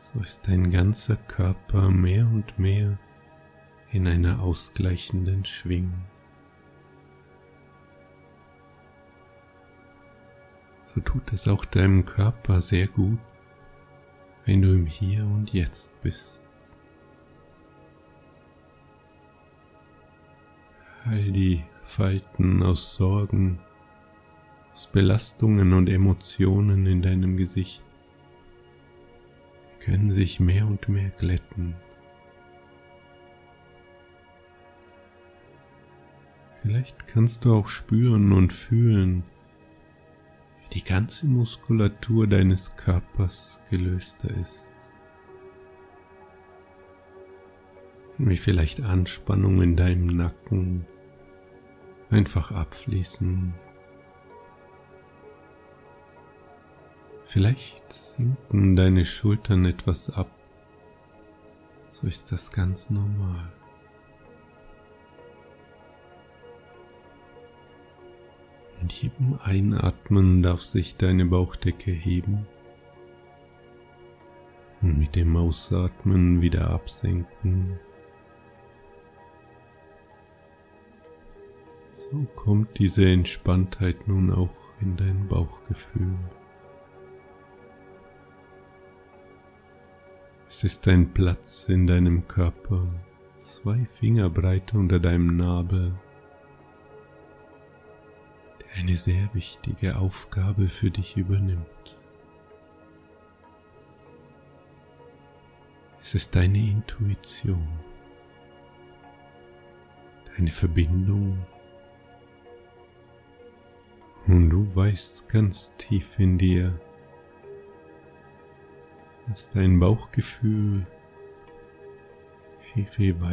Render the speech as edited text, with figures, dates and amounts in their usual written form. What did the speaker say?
So ist dein ganzer Körper mehr und mehr in einer ausgleichenden Schwingung. So tut es auch deinem Körper sehr gut, wenn du im Hier und Jetzt bist. All die Falten aus Sorgen, aus Belastungen und Emotionen in deinem Gesicht können sich mehr und mehr glätten. Vielleicht kannst du auch spüren und fühlen, wie die ganze Muskulatur deines Körpers gelöster ist. Wie vielleicht Anspannung in deinem Nacken einfach abfließen. Vielleicht sinken deine Schultern etwas ab. So ist das ganz normal. Mit jedem Einatmen darf sich deine Bauchdecke heben und mit dem Ausatmen wieder absenken. So kommt diese Entspanntheit nun auch in dein Bauchgefühl. Es ist ein Platz in deinem Körper, 2 Fingerbreite unter deinem Nabel, der eine sehr wichtige Aufgabe für dich übernimmt. Es ist deine Intuition, deine Verbindung, und du weißt ganz tief in dir, dass dein Bauchgefühl viel weiter